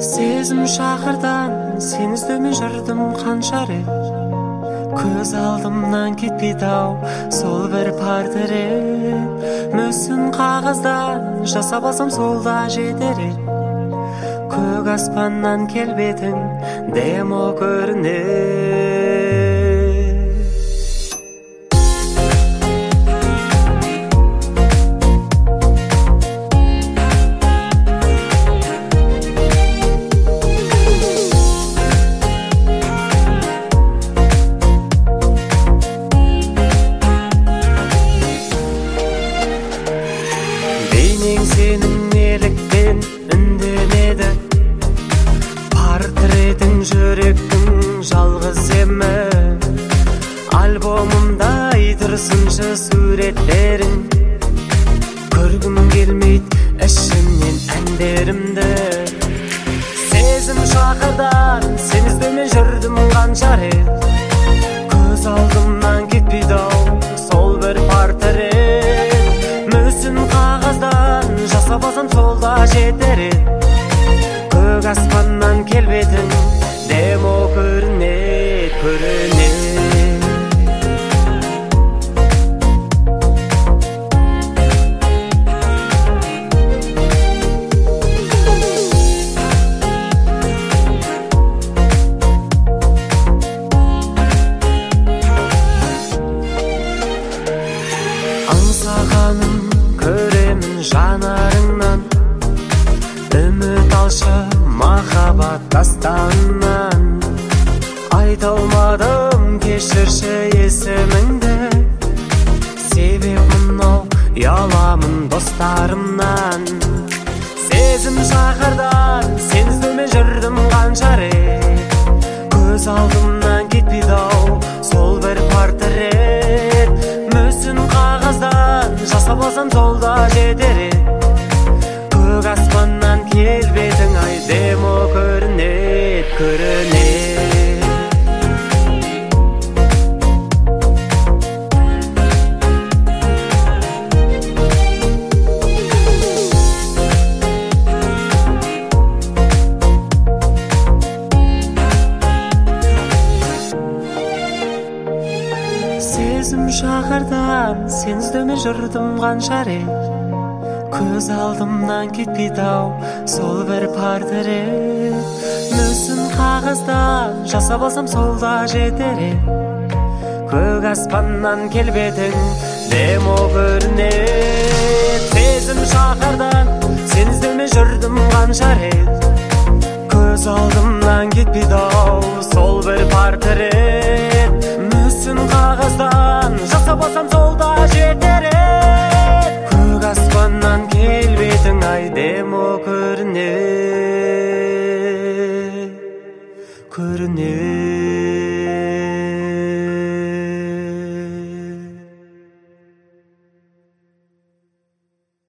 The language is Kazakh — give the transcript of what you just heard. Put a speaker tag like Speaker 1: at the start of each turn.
Speaker 1: Сезім шақырдан сен іздеме жүрдім қанша рет. Көз алдымнан кетпейді-ау сол бір портрет. Мүсін қағаздан жасап алсам сол да жетер ед. Көк аспаннан келбетің демо көрінер. Сенің неліктен үндемеді, портретің жүректің жалғыз емі. Альбомымда тұрсыншы суреттерің, көргім келмейді ішімнен әндерімді. Сезім шақырдан сен іздеме жүрдім қанша рет. Көз алдымнан кетпейді-ау сол бір портрет. Мүсін қағаздан жасап алсам сол да жетер ед. Көк аспаннан келбетің демо көрінер, көрінер. Аңсағаным көремін жанарыңнан, үміт алшы махаббат дастанынан. Айта алмадым кешірші есіміңді, себеп мынау ұяламын достарымнан. Сезім шақырдан сен іздеме жүрдім қанша рет. Көз алдымнан кетпейді-ау сол бір портрет. Мүсін қағаздан жасап алсам сол да жетер ед. Көк аспаннан келбетің ай демо көрінер, көрінер. Сезім шақырдан сен іздеме жүрдім қанша рет. Көз алдымнан кетпейді-ау сол бір портрет. Мүсін қағаздан жасап алсам сол да жетер ед. Көк аспаннан келбетің демо көрінер. Сезім шақырдан сен іздеме жүрдім қанша рет. Көз алдымнан кетпейді-ау сол бір портрет. Мүсін қағаздан жасап алсам сол да жетер ед. Көк аспаннан келбетің ай демо көрінер, көрінер.